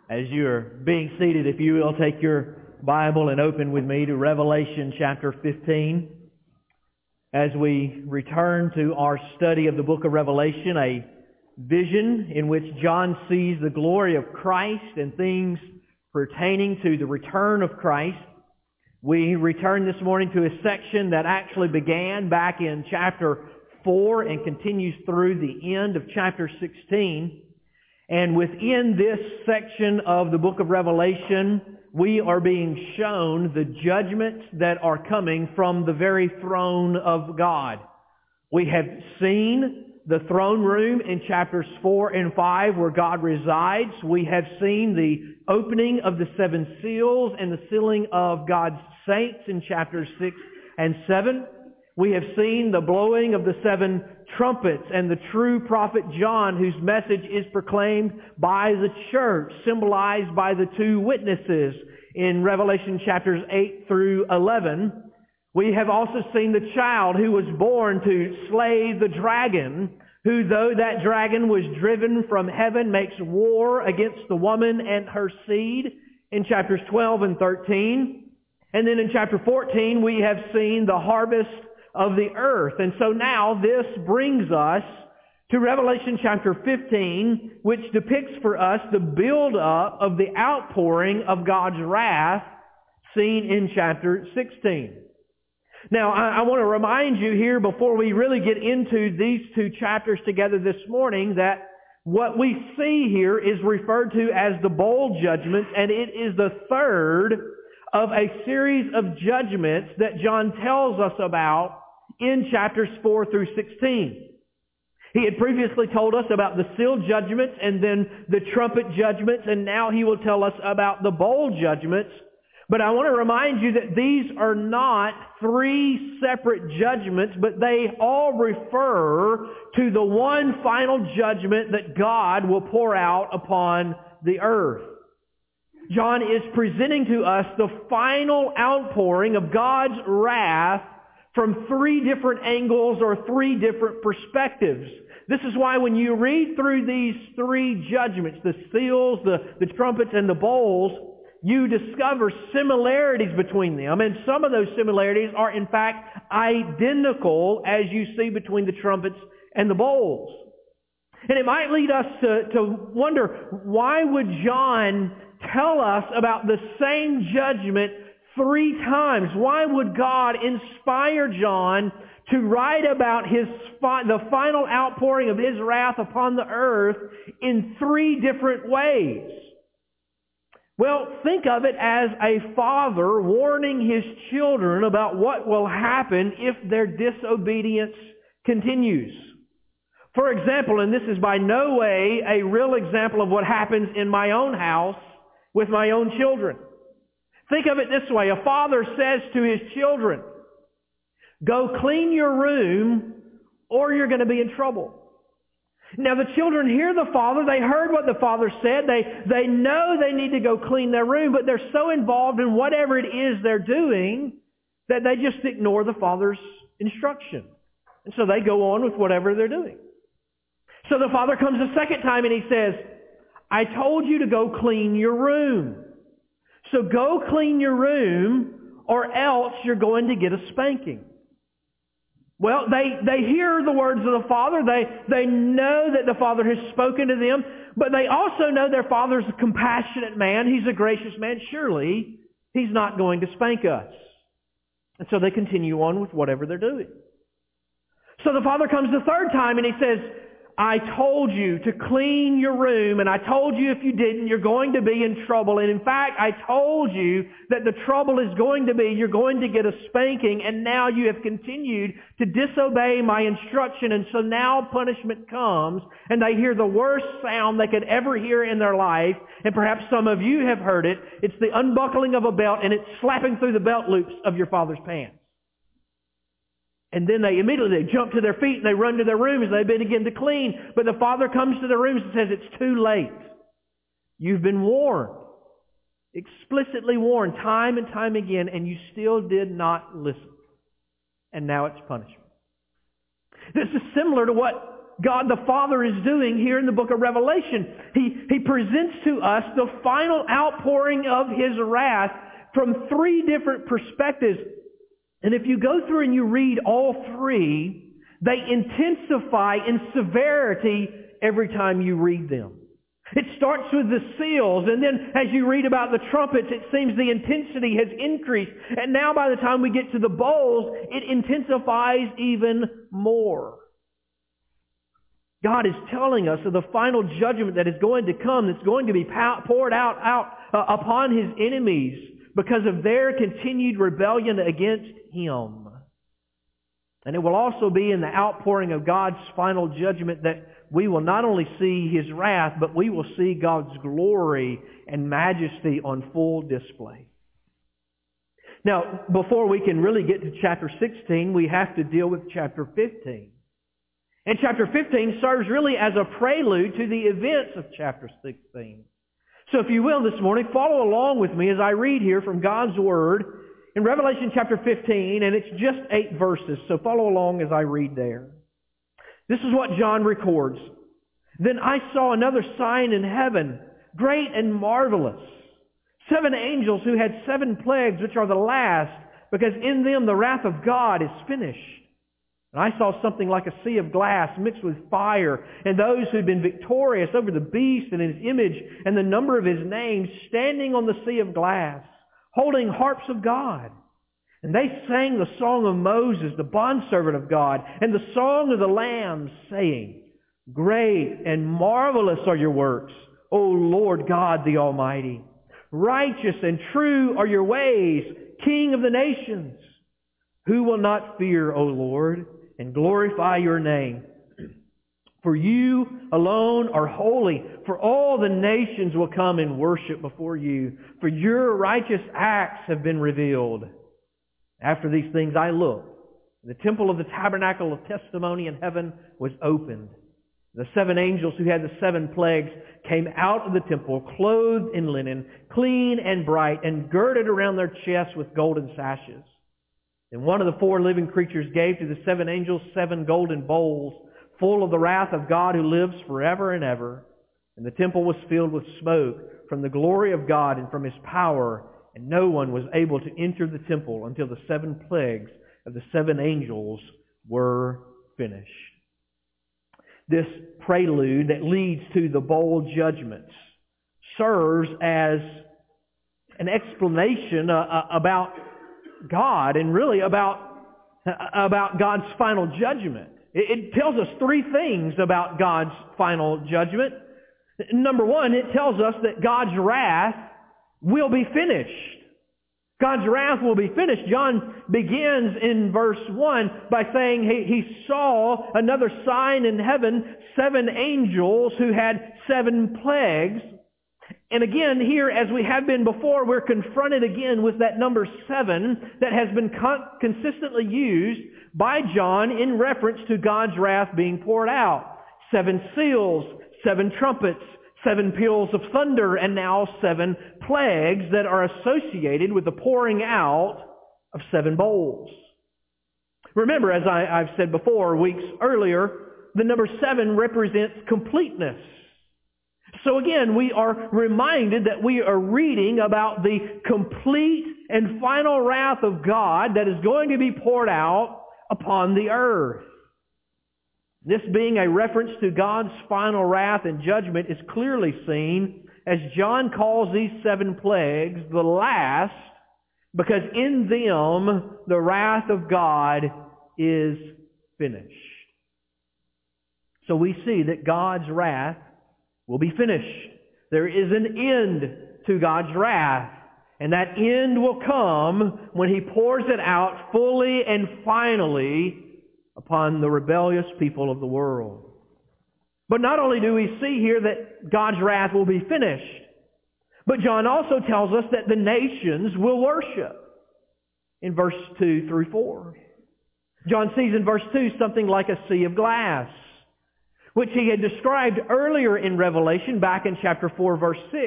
As you're being seated, if you will, take your Bible and open with me to Revelation chapter 15. As we return to our study of the book of Revelation, a vision in which John sees the glory of Christ and things pertaining to the return of Christ. We return this morning to a section that actually began back in chapter 4 and continues through the end of chapter 16. And within this section of the book of Revelation, we are being shown the judgments that are coming from the very throne of God. We have seen the throne room in chapters 4 and 5 where God resides. We have seen the opening of the seven seals and the sealing of God's saints in chapters 6 and 7. We have seen the blowing of the seven trumpets and the true prophet John, whose message is proclaimed by the church, symbolized by the two witnesses in Revelation chapters 8 through 11. We have also seen the child who was born to slay the dragon, who, though that dragon was driven from heaven, makes war against the woman and her seed in chapters 12 and 13. And then in chapter 14, we have seen the harvest of the earth. And so now this brings us to Revelation chapter 15, which depicts for us the build-up of the outpouring of God's wrath seen in chapter 16. Now, I want to remind you here before we really get into these two chapters together this morning that what we see here is referred to as the bowl judgments, and it is the third of a series of judgments that John tells us about in chapters 4 through 16. He had previously told us about the seal judgments and then the trumpet judgments, and now he will tell us about the bowl judgments. But I want to remind you that these are not three separate judgments, but they all refer to the one final judgment that God will pour out upon the earth. John is presenting to us the final outpouring of God's wrath from three different angles or three different perspectives. This is why when you read through these three judgments, the seals, the trumpets, and the bowls, you discover similarities between them. And some of those similarities are in fact identical as you see between the trumpets and the bowls. And it might lead us to wonder, why would John tell us about the same judgment three times? Why would God inspire John to write about the final outpouring of His wrath upon the earth in three different ways? Well, think of it as a father warning his children about what will happen if their disobedience continues. For example, and this is by no way a real example of what happens in my own house with my own children. Think of it this way. A father says to his children, "Go clean your room or you're going to be in trouble." Now the children hear the father. They heard what the father said. They know they need to go clean their room, but they're so involved in whatever it is they're doing that they just ignore the father's instruction. And so they go on with whatever they're doing. So the father comes a second time and he says, "I told you to go clean your room. So go clean your room or else you're going to get a spanking." Well, they hear the words of the father. They know that the father has spoken to them, but they also know their father's a compassionate man. He's a gracious man. Surely he's not going to spank us. And so they continue on with whatever they're doing. So the father comes the third time and he says, "I told you to clean your room, and I told you if you didn't, you're going to be in trouble. And in fact, I told you that the trouble is going to be you're going to get a spanking, and now you have continued to disobey my instruction, and so now punishment comes." And they hear the worst sound they could ever hear in their life, and perhaps some of you have heard it. It's the unbuckling of a belt, and it's slapping through the belt loops of your father's pants. And then they immediately jump to their feet and they run to their rooms and they begin to clean. But the father comes to their rooms and says, "It's too late. You've been warned, explicitly warned time and time again, and you still did not listen. And now it's punishment." This is similar to what God the Father is doing here in the book of Revelation. He presents to us the final outpouring of His wrath from three different perspectives. And if you go through and you read all three, they intensify in severity every time you read them. It starts with the seals, and then as you read about the trumpets, it seems the intensity has increased. And now by the time we get to the bowls, it intensifies even more. God is telling us of the final judgment that is going to come, that's going to be poured out upon His enemies because of their continued rebellion against Him. And it will also be in the outpouring of God's final judgment that we will not only see His wrath, but we will see God's glory and majesty on full display. Now, before we can really get to chapter 16, we have to deal with chapter 15. And chapter 15 serves really as a prelude to the events of chapter 16. So if you will this morning, follow along with me as I read here from God's Word in Revelation chapter 15, and it's just 8 verses, so follow along as I read there. This is what John records. Then I saw another sign in heaven, great and marvelous. 7 angels who had 7 plagues, which are the last, because in them the wrath of God is finished. And I saw something like a sea of glass mixed with fire, and those who had been victorious over the beast and his image and the number of his name standing on the sea of glass, holding harps of God. And they sang the song of Moses, the bondservant of God, and the song of the Lamb, saying, Great and marvelous are your works, O Lord God the Almighty. Righteous and true are your ways, King of the nations. Who will not fear, O Lord, and glorify your name? For you alone are holy, for all the nations will come and worship before you, for your righteous acts have been revealed. After these things I looked. The temple of the tabernacle of testimony in heaven was opened. The 7 angels who had the 7 plagues came out of the temple, clothed in linen, clean and bright, and girded around their chests with golden sashes. Then one of the 4 living creatures gave to the 7 angels 7 golden bowls, full of the wrath of God who lives forever and ever. And the temple was filled with smoke from the glory of God and from His power, and no one was able to enter the temple until the 7 plagues of the 7 angels were finished. This prelude that leads to the bowl judgments serves as an explanation about God and really about God's final judgment. It tells us 3 things about God's final judgment. Number 1, it tells us that God's wrath will be finished. God's wrath will be finished. John begins in verse 1 by saying he saw another sign in heaven, 7 angels who had 7 plagues. And again, here, as we have been before, we're confronted again with that number 7 that has been consistently used by John in reference to God's wrath being poured out. 7 seals, 7 trumpets, 7 peals of thunder, and now 7 plagues that are associated with the pouring out of 7 bowls. Remember, as I've said before, weeks earlier, the number 7 represents completeness. So again, we are reminded that we are reading about the complete and final wrath of God that is going to be poured out upon the earth. This being a reference to God's final wrath and judgment is clearly seen as John calls these 7 plagues the last, because in them the wrath of God is finished. So we see that God's wrath will be finished. There is an end to God's wrath, and that end will come when He pours it out fully and finally upon the rebellious people of the world. But not only do we see here that God's wrath will be finished, but John also tells us that the nations will worship in verse 2 through 4. John sees in verse 2 something like a sea of glass, which he had described earlier in Revelation back in chapter 4 verse 6.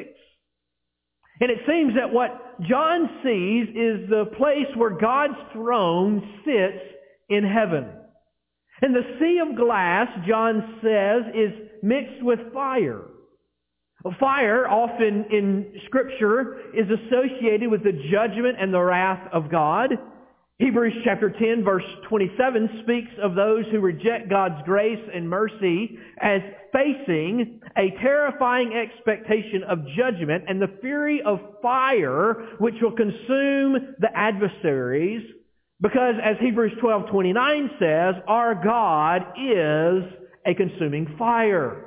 And it seems that what John sees is the place where God's throne sits in heaven. And the sea of glass, John says, is mixed with fire. Fire, often in Scripture, is associated with the judgment and the wrath of God. Hebrews chapter 10, verse 27 speaks of those who reject God's grace and mercy as facing a terrifying expectation of judgment and the fury of fire which will consume the adversaries, because as Hebrews 12:29 says, our God is a consuming fire.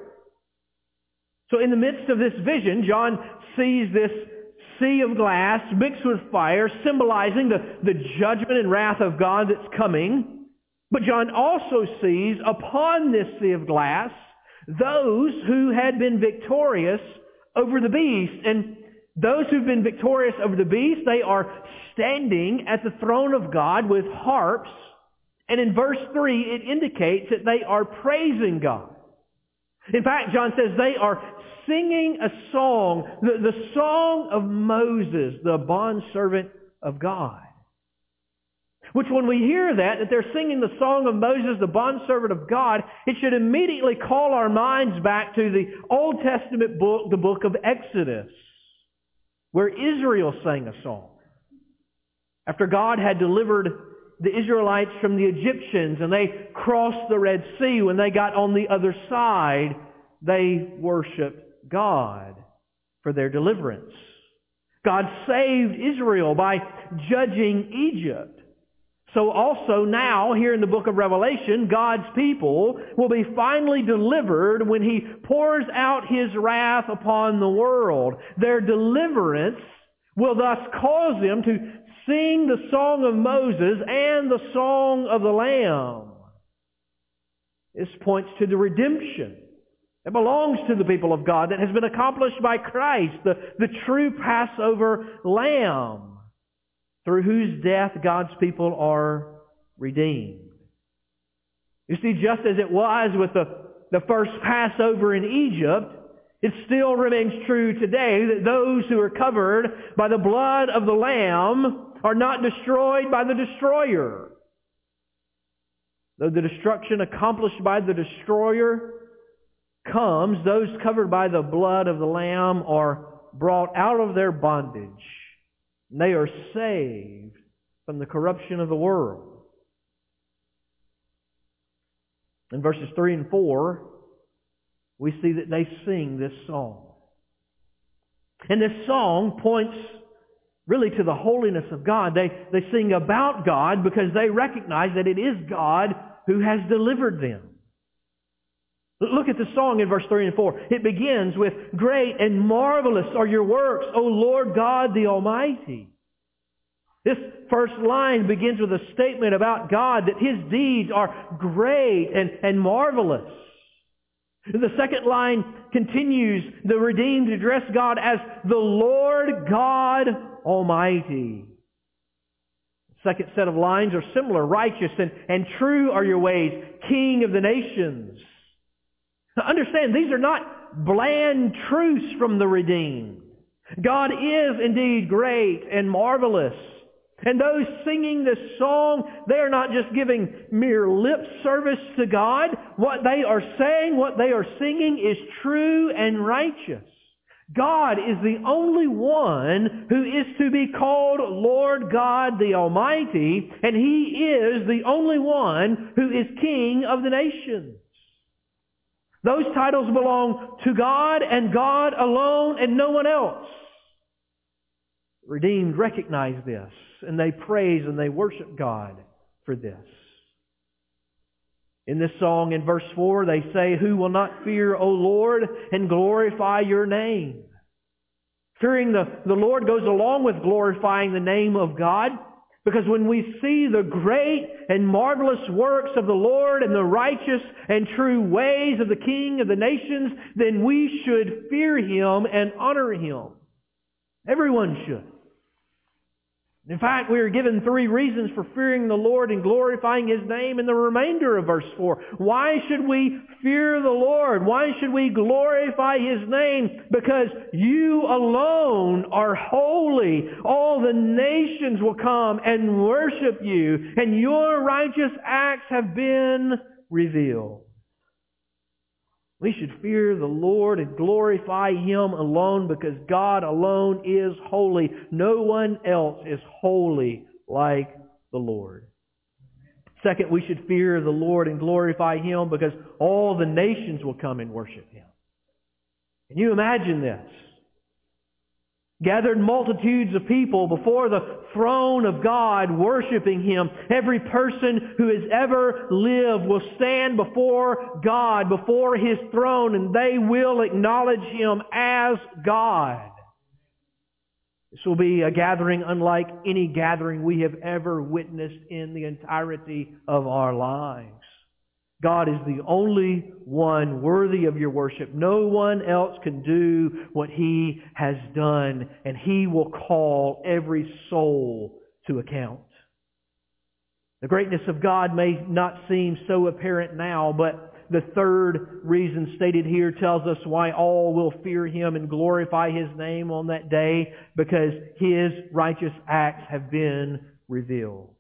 So in the midst of this vision, John sees this sea of glass mixed with fire, symbolizing the judgment and wrath of God that's coming. But John also sees upon this sea of glass those who had been victorious over the beast. And those who've been victorious over the beast, they are standing at the throne of God with harps. And in verse 3, it indicates that they are praising God. In fact, John says they are singing a song, the song of Moses, the bondservant of God. Which when we hear that they're singing the song of Moses, the bondservant of God, it should immediately call our minds back to the Old Testament book, the book of Exodus, where Israel sang a song. After God had delivered the Israelites from the Egyptians and they crossed the Red Sea, when they got on the other side, they worshiped God for their deliverance. God saved Israel by judging Egypt. So also now, here in the book of Revelation, God's people will be finally delivered when He pours out His wrath upon the world. Their deliverance will thus cause them to sing the song of Moses and the song of the Lamb. This points to the redemption that belongs to the people of God that has been accomplished by Christ, the true Passover Lamb, through whose death God's people are redeemed. You see, just as it was with the first Passover in Egypt, it still remains true today that those who are covered by the blood of the Lamb are not destroyed by the destroyer. Though the destruction accomplished by the destroyer comes, those covered by the blood of the Lamb are brought out of their bondage. And they are saved from the corruption of the world. In verses 3 and 4, we see that they sing this song. And this song points really to the holiness of God. They sing about God because they recognize that it is God who has delivered them. Look at the song in verse 3 and 4. It begins with, "Great and marvelous are your works, O Lord God the Almighty." This first line begins with a statement about God, that His deeds are great and marvelous. The second line continues, the redeemed address God as the Lord God Almighty. The second set of lines are similar. Righteous and true are your ways, King of the nations. Now understand, these are not bland truths from the redeemed. God is indeed great and marvelous. And those singing this song, they are not just giving mere lip service to God. What they are saying, what they are singing is true and righteous. God is the only one who is to be called Lord God the Almighty, and He is the only one who is King of the nations. Those titles belong to God and God alone and no one else. Redeemed recognize this, and they praise and they worship God for this. In this song in verse 4, they say, "Who will not fear, O Lord, and glorify your name?" Fearing the Lord goes along with glorifying the name of God, because when we see the great and marvelous works of the Lord and the righteous and true ways of the King of the nations, then we should fear Him and honor Him. Everyone should. In fact, we are given 3 reasons for fearing the Lord and glorifying His name in the remainder of verse 4. Why should we fear the Lord? Why should we glorify His name? Because you alone are holy. All the nations will come and worship you, and your righteous acts have been revealed. We should fear the Lord and glorify Him alone because God alone is holy. No one else is holy like the Lord. Second, we should fear the Lord and glorify Him because all the nations will come and worship Him. Can you imagine this? Gathered multitudes of people before the throne of God worshiping Him. Every person who has ever lived will stand before God, before His throne, and they will acknowledge Him as God. This will be a gathering unlike any gathering we have ever witnessed in the entirety of our lives. God is the only one worthy of your worship. No one else can do what He has done, and He will call every soul to account. The greatness of God may not seem so apparent now, but the third reason stated here tells us why all will fear Him and glorify His name on that day, because His righteous acts have been revealed.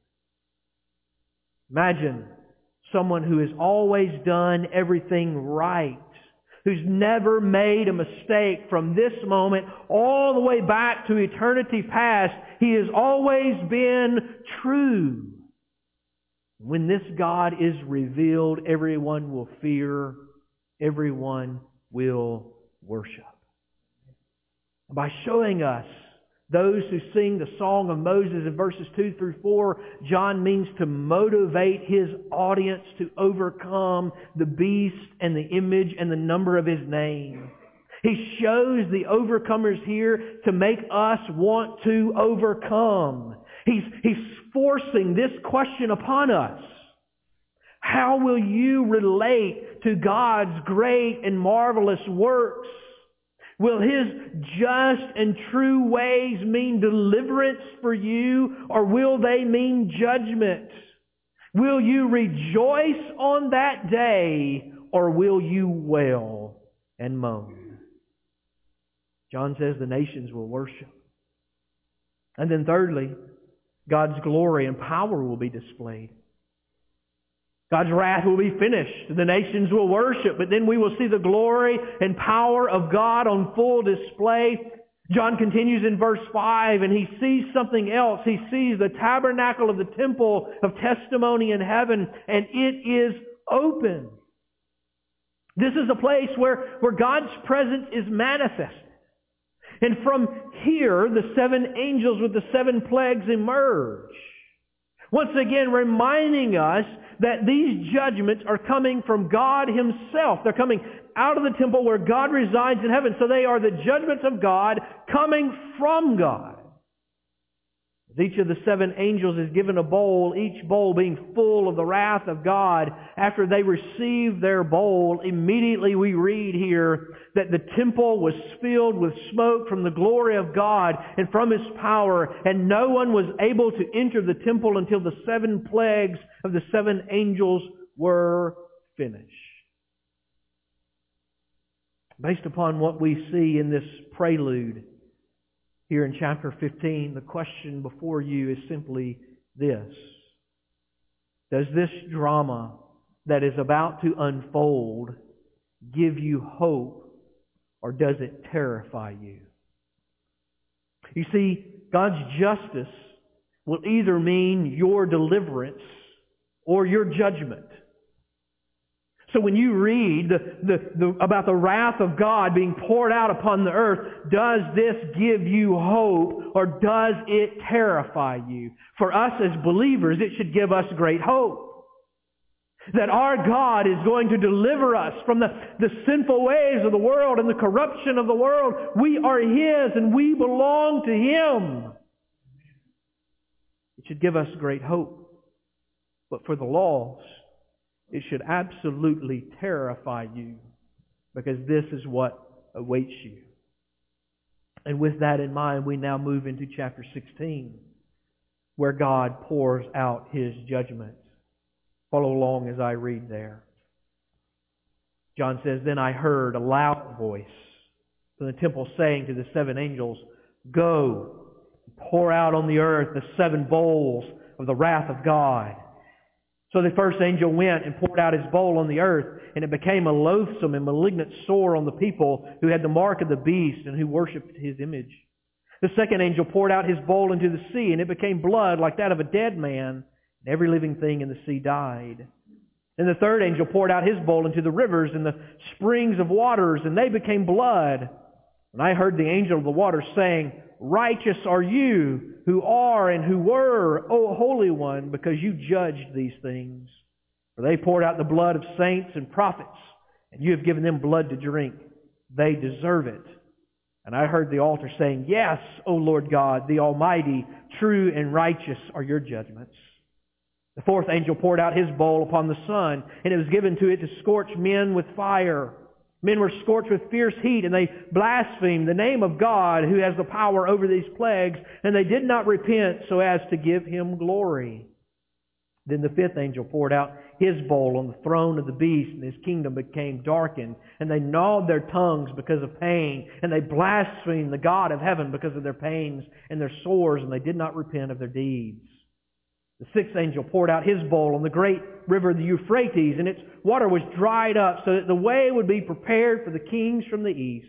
Imagine someone who has always done everything right, who's never made a mistake from this moment all the way back to eternity past. He has always been true. When this God is revealed, everyone will fear, everyone will worship. By showing us those who sing the Song of Moses in verses 2 through 4, John means to motivate his audience to overcome the beast and the image and the number of His name. He shows the overcomers here to make us want to overcome. He's forcing this question upon us. How will you relate to God's great and marvelous works? Will His just and true ways mean deliverance for you, or will they mean judgment? Will you rejoice on that day, or will you wail and moan? John says the nations will worship. And then thirdly, God's glory and power will be displayed. God's wrath will be finished. The nations will worship, but then we will see the glory and power of God on full display. John continues in verse 5, and he sees something else. He sees the tabernacle of the temple of testimony in heaven, and it is open. This is a place where God's presence is manifested. And from here, the 7 angels with the 7 plagues emerge. Once again, reminding us that these judgments are coming from God Himself. They're coming out of the temple where God resides in heaven. So they are the judgments of God coming from God. Each of the 7 angels is given a bowl, each bowl being full of the wrath of God. After they receive their bowl, immediately we read here that the temple was filled with smoke from the glory of God and from His power, and no one was able to enter the temple until the 7 plagues of the 7 angels were finished. Based upon what we see in this prelude here in chapter 15, the question before you is simply this. Does this drama that is about to unfold give you hope, or does it terrify you? You see, God's justice will either mean your deliverance or your judgment. So when you read about the wrath of God being poured out upon the earth, does this give you hope, or does it terrify you? For us as believers, it should give us great hope. That our God is going to deliver us from the sinful ways of the world and the corruption of the world. We are His and we belong to Him. It should give us great hope. But for the lost, it should absolutely terrify you, because this is what awaits you. And with that in mind, we now move into chapter 16, where God pours out His judgment. Follow along as I read there. John says, "Then I heard a loud voice from the temple saying to the 7 angels, 'Go, pour out on the earth the 7 bowls of the wrath of God.' So the first angel went and poured out his bowl on the earth, and it became a loathsome and malignant sore on the people who had the mark of the beast and who worshipped his image. The second angel poured out his bowl into the sea, and it became blood like that of a dead man, and every living thing in the sea died. And the third angel poured out his bowl into the rivers and the springs of waters, and they became blood. And I heard the angel of the waters saying, Righteous are you who are and who were, O Holy One, because you judged these things. For they poured out the blood of saints and prophets, and you have given them blood to drink. They deserve it. And I heard the altar saying, Yes, O Lord God, the Almighty, true and righteous are your judgments. The fourth angel poured out his bowl upon the sun, and it was given to it to scorch men with fire. Men were scorched with fierce heat, and they blasphemed the name of God who has the power over these plagues, and they did not repent so as to give him glory. Then the fifth angel poured out his bowl on the throne of the beast, and his kingdom became darkened, and they gnawed their tongues because of pain, and they blasphemed the God of heaven because of their pains and their sores, and they did not repent of their deeds. The sixth angel poured out his bowl on the great river, the Euphrates, and its water was dried up so that the way would be prepared for the kings from the east.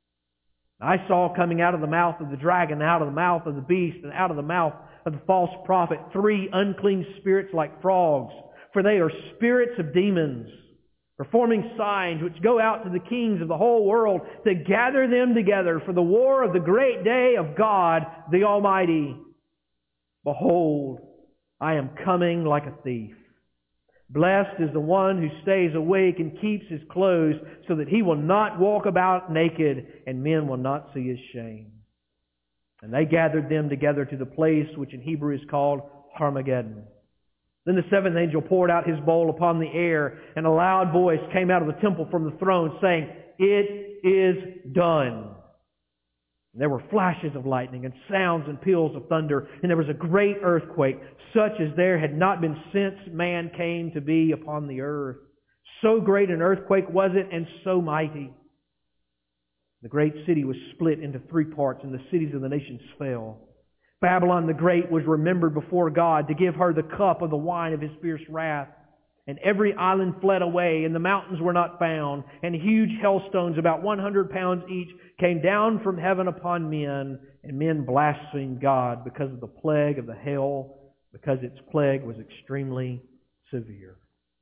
I saw coming out of the mouth of the dragon, out of the mouth of the beast, and out of the mouth of the false prophet, 3 unclean spirits like frogs, for they are spirits of demons, performing signs which go out to the kings of the whole world to gather them together for the war of the great day of God the Almighty. Behold, I am coming like a thief. Blessed is the one who stays awake and keeps his clothes so that he will not walk about naked and men will not see his shame. And they gathered them together to the place which in Hebrew is called Armageddon. Then the seventh angel poured out his bowl upon the air, and a loud voice came out of the temple from the throne saying, It is done. And there were flashes of lightning and sounds and peals of thunder, and there was a great earthquake, such as there had not been since man came to be upon the earth. So great an earthquake was it, and so mighty. The great city was split into 3 parts, and the cities of the nations fell. Babylon the Great was remembered before God to give her the cup of the wine of his fierce wrath. And every island fled away, and the mountains were not found, and huge hailstones about 100 pounds each came down from heaven upon men, and men blasphemed God because of the plague of the hail, because its plague was extremely severe.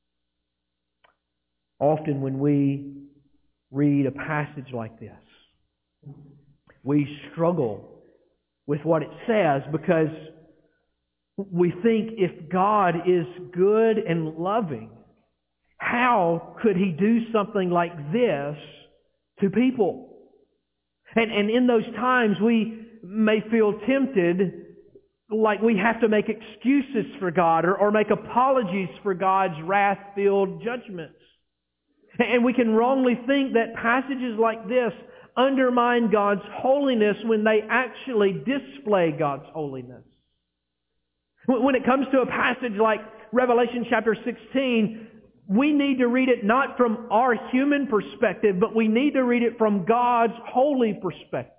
Often when we read a passage like this, we struggle with what it says because we think if God is good and loving, how could He do something like this to people? And in those times we may feel tempted like we have to make excuses for God or make apologies for God's wrath-filled judgments. And we can wrongly think that passages like this undermine God's holiness when they actually display God's holiness. When it comes to a passage like Revelation chapter 16, we need to read it not from our human perspective, but we need to read it from God's holy perspective.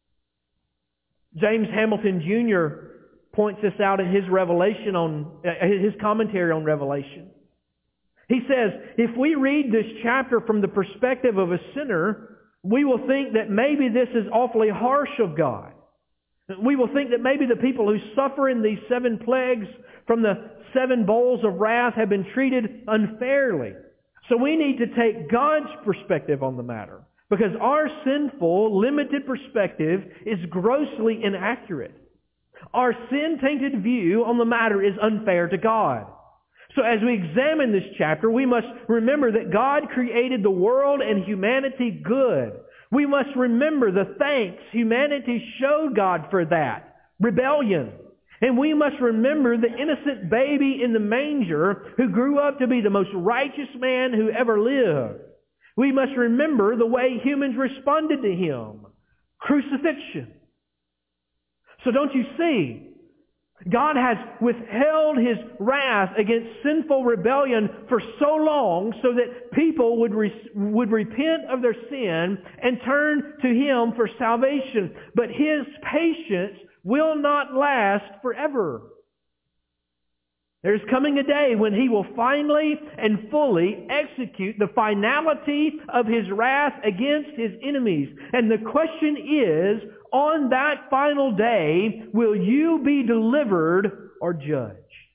James Hamilton Jr. points this out in his his commentary on Revelation. He says, if we read this chapter from the perspective of a sinner, we will think that maybe this is awfully harsh of God. We will think that maybe the people who suffer in these 7 plagues from the 7 bowls of wrath have been treated unfairly. So we need to take God's perspective on the matter, because our sinful, limited perspective is grossly inaccurate. Our sin-tainted view on the matter is unfair to God. So as we examine this chapter, we must remember that God created the world and humanity good. We must remember the thanks humanity showed God for that, rebellion. And we must remember the innocent baby in the manger who grew up to be the most righteous man who ever lived. We must remember the way humans responded to Him, crucifixion. So don't you see? God has withheld His wrath against sinful rebellion for so long so that people would repent of their sin and turn to Him for salvation. But His patience will not last forever. There's coming a day when He will finally and fully execute the finality of His wrath against His enemies. And the question is, on that final day, will you be delivered or judged?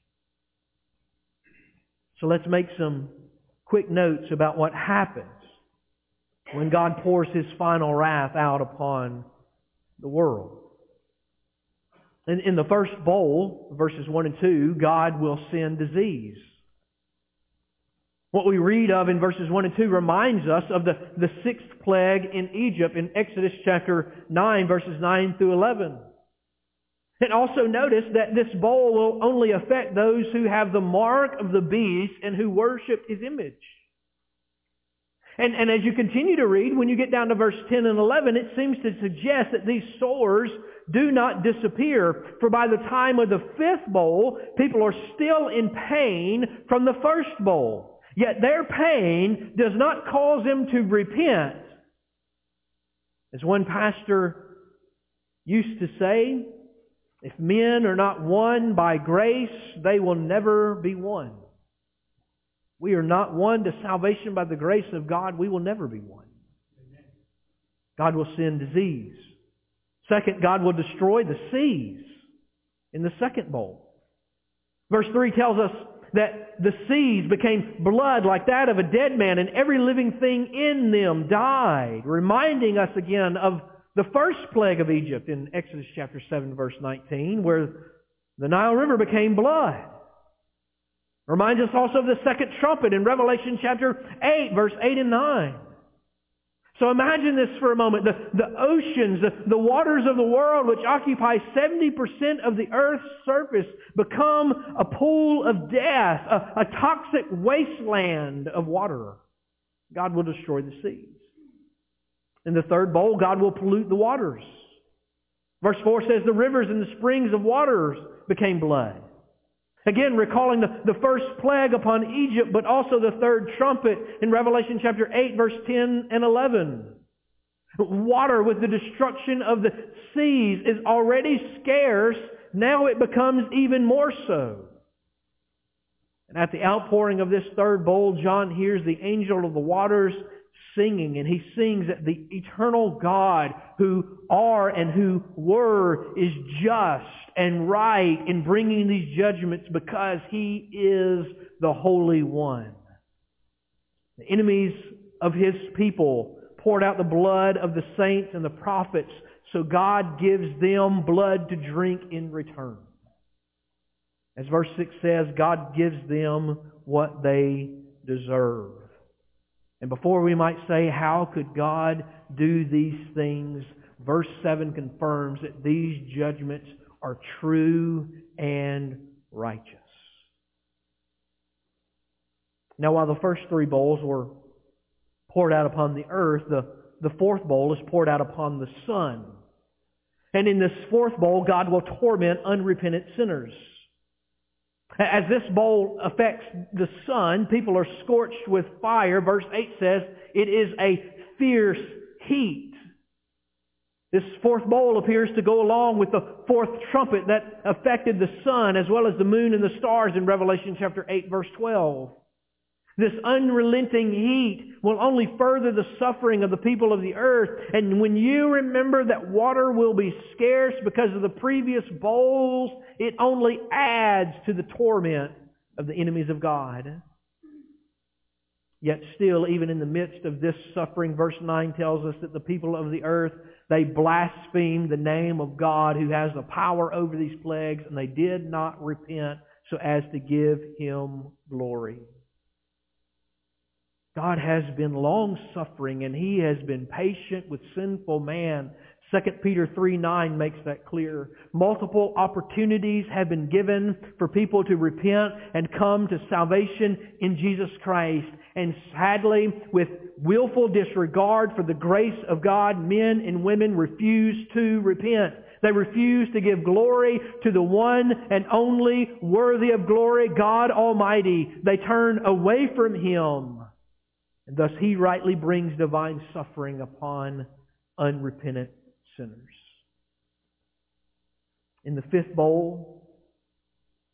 So let's make some quick notes about what happens when God pours His final wrath out upon the world. In the first bowl, verses 1 and 2, God will send disease. What we read of in verses 1 and 2 reminds us of the sixth plague in Egypt in Exodus chapter 9, verses 9 through 11. And also notice that this bowl will only affect those who have the mark of the beast and who worship his image. And as you continue to read, when you get down to verse 10 and 11, it seems to suggest that these sores do not disappear. For by the time of the fifth bowl, people are still in pain from the first bowl. Yet their pain does not cause them to repent. As one pastor used to say, if men are not won by grace, they will never be won. We are not won to salvation by the grace of God. We will never be won. God will send disease. Second, God will destroy the seas in the second bowl. Verse 3 tells us that the seas became blood like that of a dead man, and every living thing in them died, reminding us again of the first plague of Egypt in Exodus chapter 7, verse 19, where the Nile River became blood. Reminds us also of the second trumpet in Revelation chapter 8, verse 8 and 9. So imagine this for a moment. The oceans, the waters of the world, which occupy 70% of the earth's surface, become a pool of death, a toxic wasteland of water. God will destroy the seas. In the third bowl, God will pollute the waters. Verse 4 says the rivers and the springs of waters became blood. Again, recalling the first plague upon Egypt, but also the third trumpet in Revelation chapter 8, verse 10 and 11. Water with the destruction of the seas is already scarce. Now it becomes even more so. And at the outpouring of this third bowl, John hears the angel of the waters singing, and he sings that the eternal God who are and who were is just and right in bringing these judgments because He is the Holy One. The enemies of His people poured out the blood of the saints and the prophets, so God gives them blood to drink in return. As verse 6 says, God gives them what they deserve. And before we might say, how could God do these things? Verse 7 confirms that these judgments are true and righteous. Now, while the first three bowls were poured out upon the earth, the fourth bowl is poured out upon the sun. And in this fourth bowl, God will torment unrepentant sinners. As this bowl affects the sun, people are scorched with fire. Verse 8 says, it is a fierce heat. This fourth bowl appears to go along with the fourth trumpet that affected the sun as well as the moon and the stars in Revelation chapter 8, verse 12. This unrelenting heat will only further the suffering of the people of the earth. And when you remember that water will be scarce because of the previous bowls, it only adds to the torment of the enemies of God. Yet still, even in the midst of this suffering, verse 9 tells us that the people of the earth, they blasphemed the name of God who has the power over these plagues, and they did not repent so as to give Him glory. God has been long-suffering, and He has been patient with sinful man. 2 Peter 3:9 makes that clear. Multiple opportunities have been given for people to repent and come to salvation in Jesus Christ. And sadly, with willful disregard for the grace of God, men and women refuse to repent. They refuse to give glory to the one and only worthy of glory, God Almighty. They turn away from Him. And thus He rightly brings divine suffering upon unrepentant sinners. In the fifth bowl,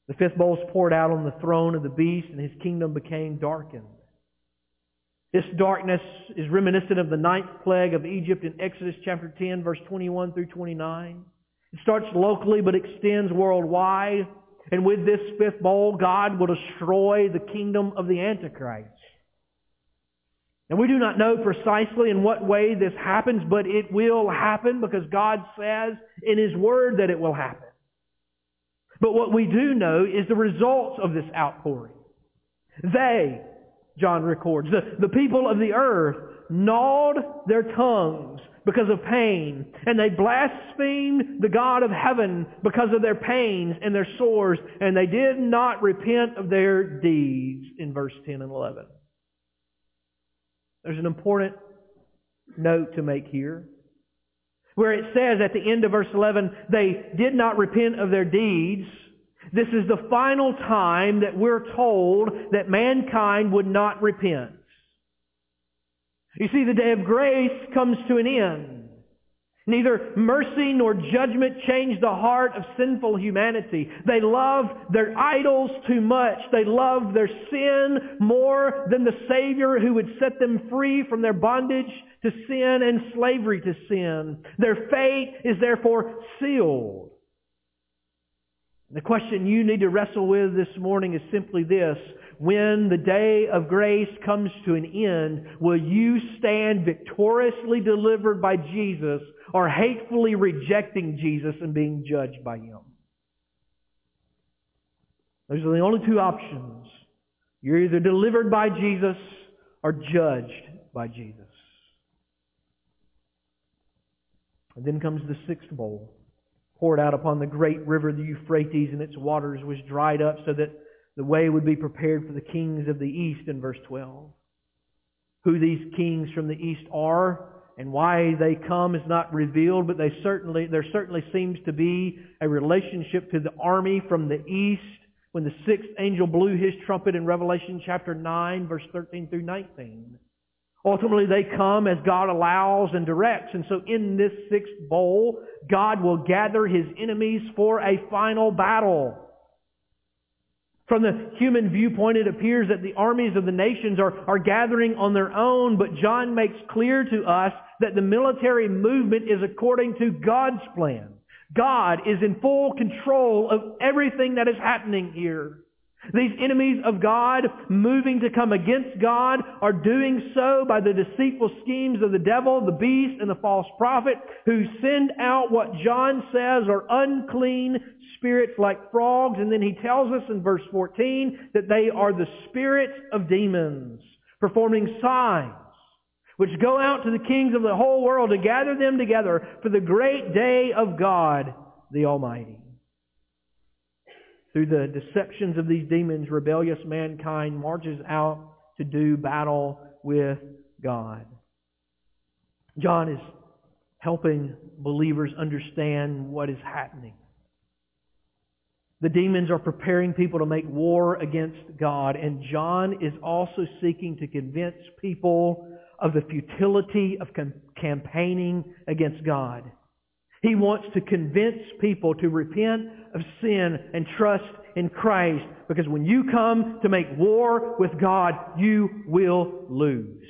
The fifth bowl is poured out on the throne of the beast, and his kingdom became darkened. This darkness is reminiscent of the ninth plague of Egypt in Exodus chapter 10, verse 21 through 29. It starts locally but extends worldwide. And with this fifth bowl, God will destroy the kingdom of the Antichrist. And we do not know precisely in what way this happens, but it will happen because God says in His Word that it will happen. But what we do know is the results of this outpouring. They, John records, the people of the earth gnawed their tongues because of pain, and they blasphemed the God of heaven because of their pains and their sores, and they did not repent of their deeds, in verse 10 and 11. There's an important note to make here, where it says at the end of verse 11, they did not repent of their deeds. This is the final time that we're told that mankind would not repent. You see, the day of grace comes to an end. Neither mercy nor judgment change the heart of sinful humanity. They love their idols too much. They love their sin more than the Savior who would set them free from their bondage to sin and slavery to sin. Their fate is therefore sealed. The question you need to wrestle with this morning is simply this: when the day of grace comes to an end, will you stand victoriously delivered by Jesus or hatefully rejecting Jesus and being judged by Him? Those are the only two options. You're either delivered by Jesus or judged by Jesus. And then comes the sixth bowl, poured out upon the great river, the Euphrates, and its waters was dried up so that the way would be prepared for the kings of the east, in verse 12. Who these kings from the east are and why they come is not revealed, but there certainly seems to be a relationship to the army from the east when the sixth angel blew his trumpet in Revelation chapter 9, verse 13 through 19. Ultimately, they come as God allows and directs. And so in this sixth bowl, God will gather His enemies for a final battle. From the human viewpoint, it appears that the armies of the nations are gathering on their own, but John makes clear to us that the military movement is according to God's plan. God is in full control of everything that is happening here. These enemies of God moving to come against God are doing so by the deceitful schemes of the devil, the beast, and the false prophet, who send out what John says are unclean spirits like frogs. And then he tells us in verse 14 that they are the spirits of demons, performing signs, which go out to the kings of the whole world to gather them together for the great day of God the Almighty. Through the deceptions of these demons, rebellious mankind marches out to do battle with God. John is helping believers understand what is happening. The demons are preparing people to make war against God, and John is also seeking to convince people of the futility of campaigning against God. He wants to convince people to repent of sin and trust in Christ, because when you come to make war with God, you will lose.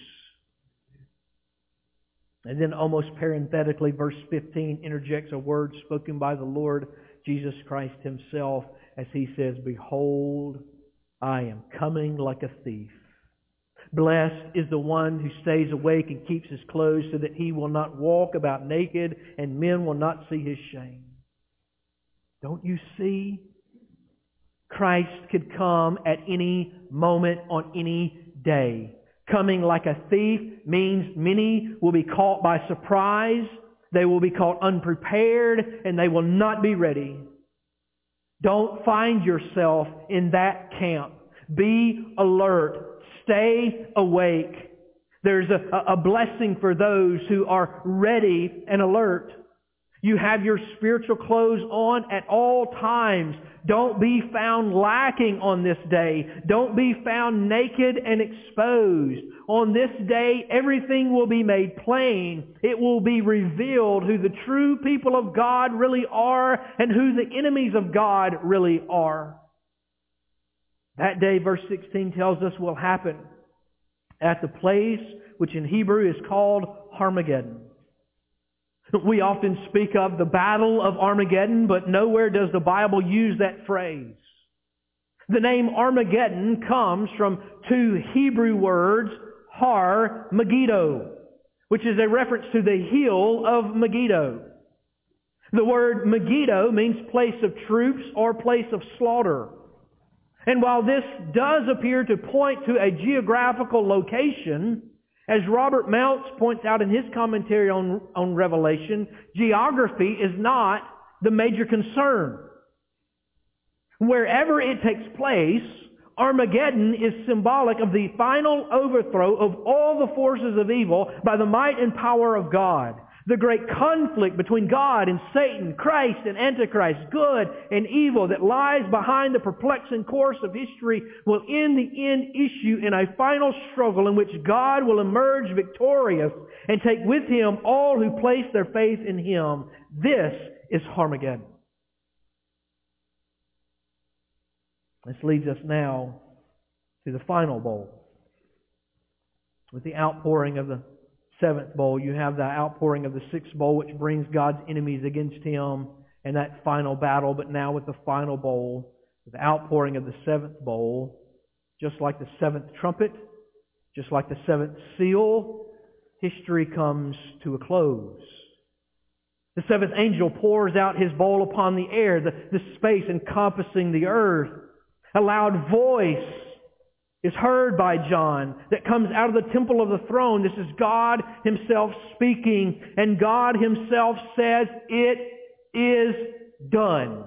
And then almost parenthetically, verse 15 interjects a word spoken by the Lord Jesus Christ Himself as He says, "Behold, I am coming like a thief. Blessed is the one who stays awake and keeps his clothes so that he will not walk about naked and men will not see his shame." Don't you see? Christ could come at any moment on any day. Coming like a thief means many will be caught by surprise, they will be caught unprepared, and they will not be ready. Don't find yourself in that camp. Be alert. Stay awake. There's a blessing for those who are ready and alert. You have your spiritual clothes on at all times. Don't be found lacking on this day. Don't be found naked and exposed. On this day, everything will be made plain. It will be revealed who the true people of God really are and who the enemies of God really are. That day, verse 16 tells us, will happen at the place which in Hebrew is called Armageddon. We often speak of the Battle of Armageddon, but nowhere does the Bible use that phrase. The name Armageddon comes from two Hebrew words, Har Megiddo, which is a reference to the hill of Megiddo. The word Megiddo means place of troops or place of slaughter. And while this does appear to point to a geographical location, as Robert Mounce points out in his commentary on Revelation, geography is not the major concern. Wherever it takes place, Armageddon is symbolic of the final overthrow of all the forces of evil by the might and power of God. The great conflict between God and Satan, Christ and Antichrist, good and evil that lies behind the perplexing course of history will in the end issue in a final struggle in which God will emerge victorious and take with Him all who place their faith in Him. This is Armageddon. This leads us now to the final bowl. With the outpouring of the seventh bowl, you have the outpouring of the sixth bowl, which brings God's enemies against Him, and that final battle. But now with the final bowl, the outpouring of the seventh bowl, just like the seventh trumpet, just like the seventh seal, history comes to a close. The seventh angel pours out his bowl upon the air, the space encompassing the earth. A loud voice is heard by John that comes out of the temple of the throne. This is God Himself speaking, and God Himself says, "It is done."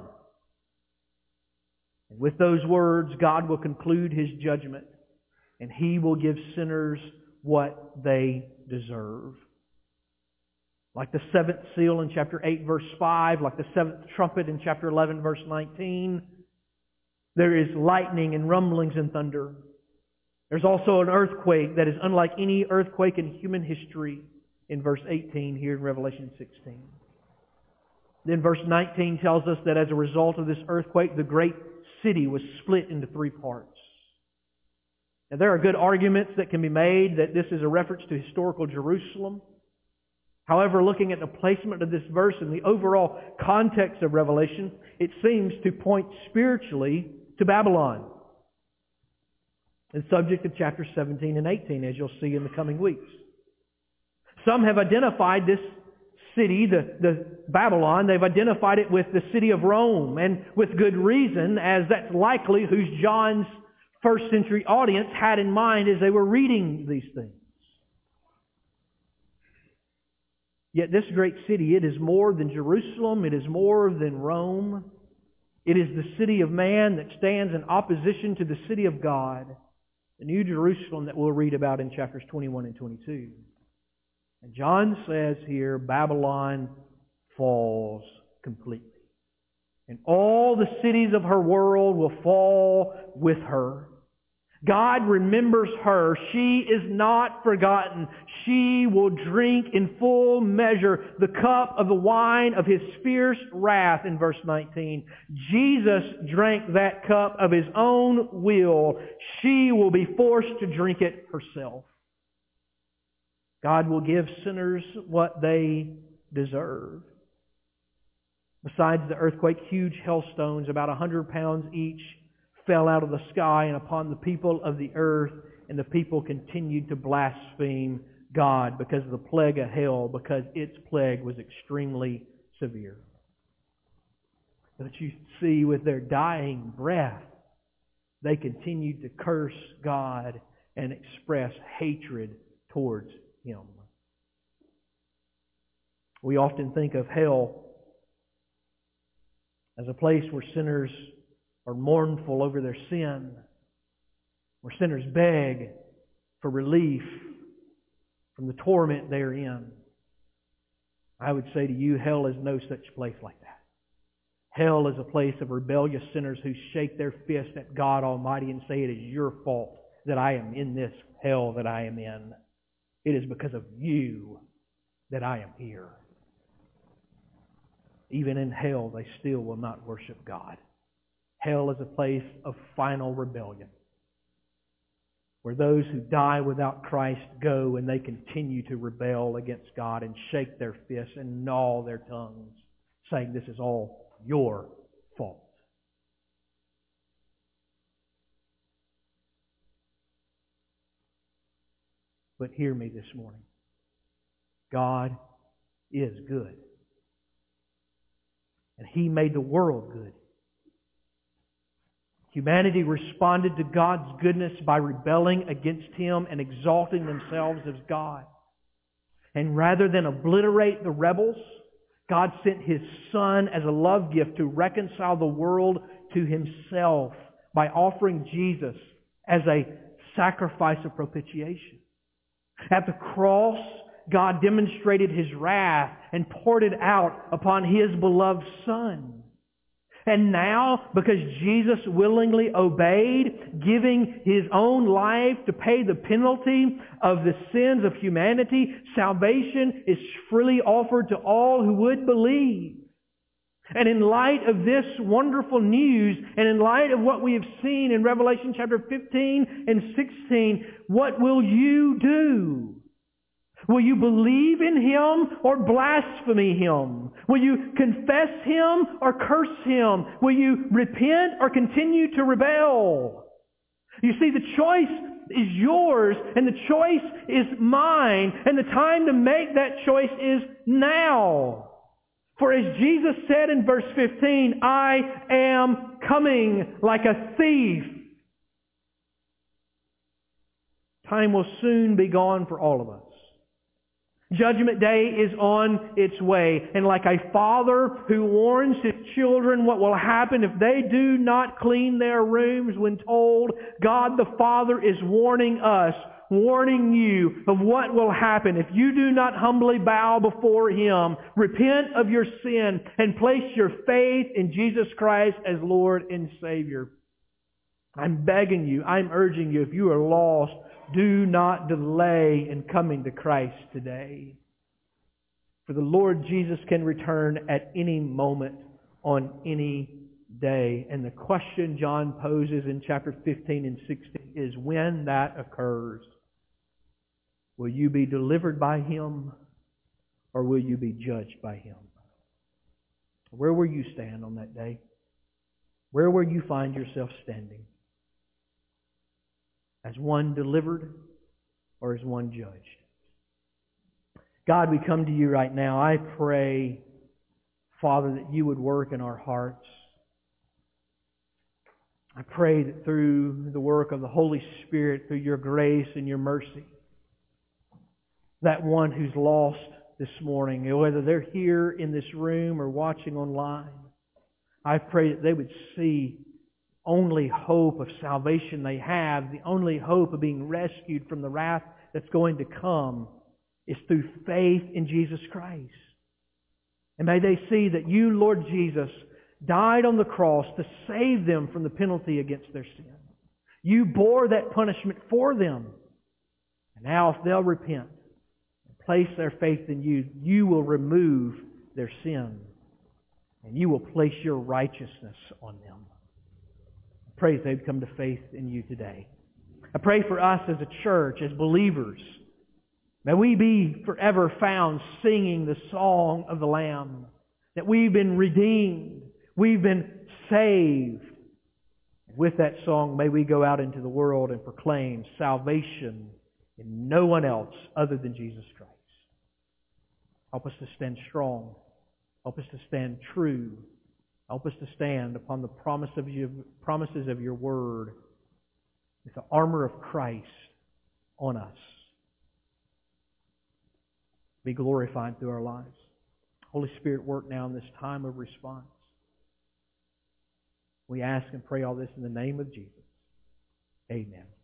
And with those words, God will conclude His judgment, and He will give sinners what they deserve. Like the seventh seal in chapter 8, verse 5, like the seventh trumpet in chapter 11, verse 19, there is lightning and rumblings and thunder. There's also an earthquake that is unlike any earthquake in human history in verse 18 here in Revelation 16. Then verse 19 tells us that as a result of this earthquake, the great city was split into three parts. Now there are good arguments that can be made that this is a reference to historical Jerusalem. However, looking at the placement of this verse and the overall context of Revelation, it seems to point spiritually to Babylon. The subject of chapters 17 and 18, as you'll see in the coming weeks. Some have identified this city, the Babylon, they've identified it with the city of Rome, and with good reason, as that's likely who John's first century audience had in mind as they were reading these things. Yet this great city, it is more than Jerusalem, it is more than Rome. It is the city of man that stands in opposition to the city of God, the New Jerusalem that we'll read about in chapters 21 and 22. And John says here, Babylon falls completely. And all the cities of her world will fall with her. God remembers her. She is not forgotten. She will drink in full measure the cup of the wine of His fierce wrath in verse 19. Jesus drank that cup of His own will. She will be forced to drink it herself. God will give sinners what they deserve. Besides the earthquake, huge hailstones, about 100 pounds each, fell out of the sky and upon the people of the earth, and the people continued to blaspheme God because of the plague of hell, because its plague was extremely severe. But you see, with their dying breath, they continued to curse God and express hatred towards Him. We often think of hell as a place where sinners are mournful over their sin, where sinners beg for relief from the torment they are in. I would say to you, hell is no such place like that. Hell is a place of rebellious sinners who shake their fist at God Almighty and say, "It is your fault that I am in this hell that I am in. It is because of you that I am here." Even in hell, they still will not worship God. Hell is a place of final rebellion, where those who die without Christ go and they continue to rebel against God and shake their fists and gnaw their tongues, saying, this is all your fault. But hear me this morning. God is good. And He made the world good. Humanity responded to God's goodness by rebelling against Him and exalting themselves as God. And rather than obliterate the rebels, God sent His Son as a love gift to reconcile the world to Himself by offering Jesus as a sacrifice of propitiation. At the cross, God demonstrated His wrath and poured it out upon His beloved Son. And now, because Jesus willingly obeyed, giving His own life to pay the penalty of the sins of humanity, salvation is freely offered to all who would believe. And in light of this wonderful news, and in light of what we have seen in Revelation chapter 15 and 16, what will you do? Will you believe in Him or blaspheme Him? Will you confess Him or curse Him? Will you repent or continue to rebel? You see, the choice is yours and the choice is mine, and the time to make that choice is now. For as Jesus said in verse 15, I am coming like a thief. Time will soon be gone for all of us. Judgment Day is on its way. And like a father who warns his children what will happen if they do not clean their rooms when told, God the Father is warning us, warning you of what will happen if you do not humbly bow before Him, repent of your sin, and place your faith in Jesus Christ as Lord and Savior. I'm begging you, I'm urging you, if you are lost, do not delay in coming to Christ today. For the Lord Jesus can return at any moment on any day. And the question John poses in chapter 15 and 16 is when that occurs. Will you be delivered by Him or will you be judged by Him? Where will you stand on that day? Where will you find yourself standing? As one delivered or as one judged? God, we come to you right now. I pray, Father, that you would work in our hearts. I pray that through the work of the Holy Spirit, through your grace and your mercy, that one who's lost this morning, whether they're here in this room or watching online, I pray that they would see only hope of salvation they have, the only hope of being rescued from the wrath that's going to come, is through faith in Jesus Christ. And may they see that you, Lord Jesus, died on the cross to save them from the penalty against their sin. You bore that punishment for them. And now if they'll repent and place their faith in you, you will remove their sin. And you will place your righteousness on them. I pray that they'd come to faith in you today. I pray for us as a church, as believers. May we be forever found singing the song of the Lamb. That we've been redeemed. We've been saved. With that song, may we go out into the world and proclaim salvation in no one else other than Jesus Christ. Help us to stand strong. Help us to stand true. Help us to stand upon the promises of your word with the armor of Christ on us. Be glorified through our lives. Holy Spirit, work now in this time of response. We ask and pray all this in the name of Jesus. Amen.